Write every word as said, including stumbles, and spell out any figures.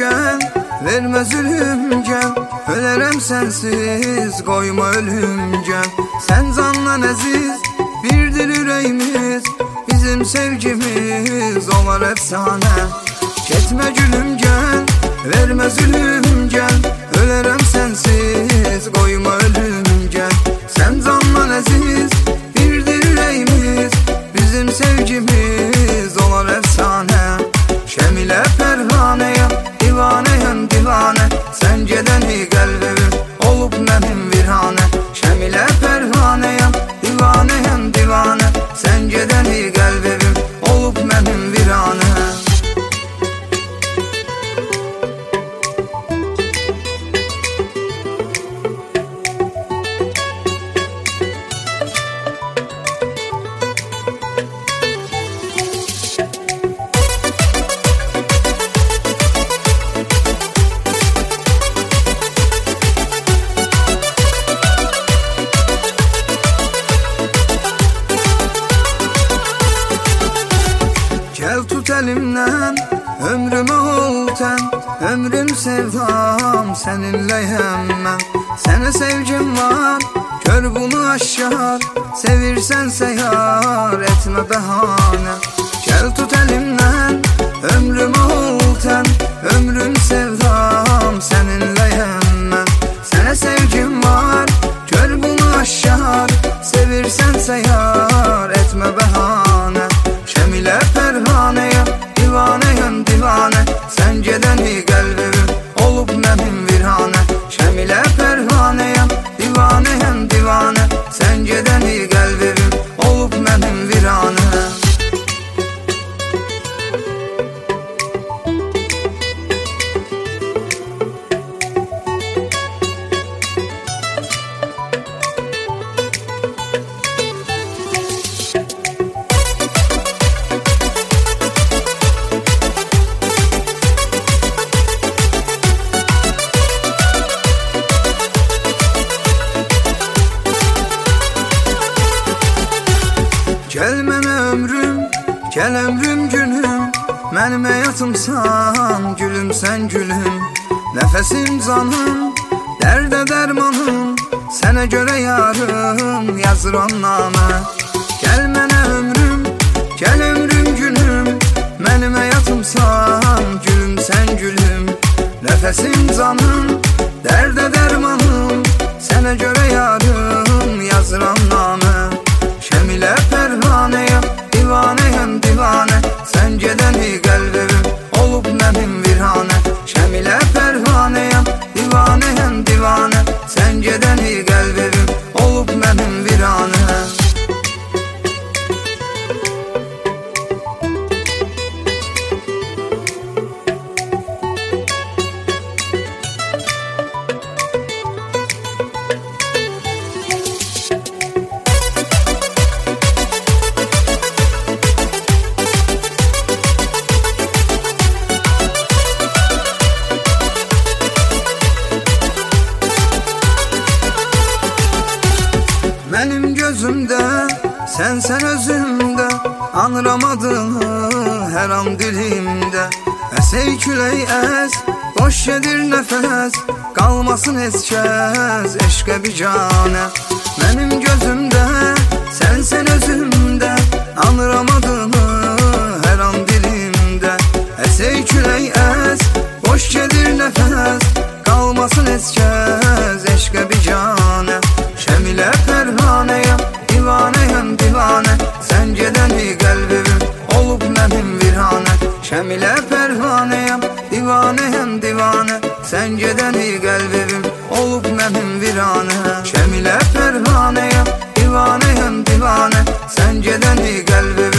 gel, vermez ölüm gel. Ölərəm sensiz, koyma ölüm gel. Sen canla əziz, birdir ürəyimiz. Bizim sevgimiz olar efsane. Getmə gülüm gel, vermez ölüm gel. Ölərəm sensiz, koyma ölüm gel. Sen canla əziz, birdir ürəyimiz. Bizim sevgimiz olar efsane. Şəmilə pərvanəyəm, divanəyəm divanə. Sən gedəni qəlbim olub mənim viranə. Şəmilə pərvanəyəm, divanəyəm divanə. Sən gedəni qəlbim olub mənim viranə. Gel tut elimden, ömrüme ol ten. Ömrüm sevdam, seninleyim ben. Sana sevgim var, gör bunu aşar. Sevirsense yar, etme bahane. Gel tut elimden, ömrüme ol ten. Ömrüm sevdam, seninleyim ben. Sana sevgim var, gör bunu aşar. Sevirsense yar, etme bahane. Şəmilə pərvanəyəm, divanəyəm divanə. Sən gedəni qəlbim olub mənim viranə. Şəmilə pərvanəyəm, divanəyəm divanə. Sən gedəni qəlbim olub mənim viranə. Gel mənə ömrüm, gel ömrüm günüm. Mənim həyatımsan, gülüm sən gülüm. Nəfəsim canım, dərdə dərmanım. Sənə görə yarım, yazıram namə. Gel mənə ömrüm, gel ömrüm günüm. Mənim həyatımsan, gülüm sən gülüm. Nəfəsim canım, dərdə dərmanım. Sənə görə yarım, yazıram namə. Şəmilə pərvanəyəm, divanəyəm divanə. Sən gedəni qəlbim olub mənim viranə. Şəmilə pərvanəyəm, divanəyəm divanə. Sən gedəni qəlbim olub mənim viranə. Mənim gözümdə, sən sən özümdə. Anlamadığını hər an dilimdə. Əsey külək əz, boş gedir nəfəs. Qalmasın heç kəs, eşqə biganə. Mənim gözümdə, sən sən özümdə. Anlamadığını hər an dilimdə. Əsey külək əz, boş gedir nəfəs. Qalmasın heç kəs, eşqə biganə. Şəmilə pərvanəyəm, divanəyəm divanə. Sən gedəni qəlbim olub mənim viranə. Şəmilə pərvanəyəm, divanəyəm divanə. Sən gedəni qəlbim olub mənim viranə. Şəmilə pərvanəyəm, divanəyəm divanə. Sən gedəni qəlbim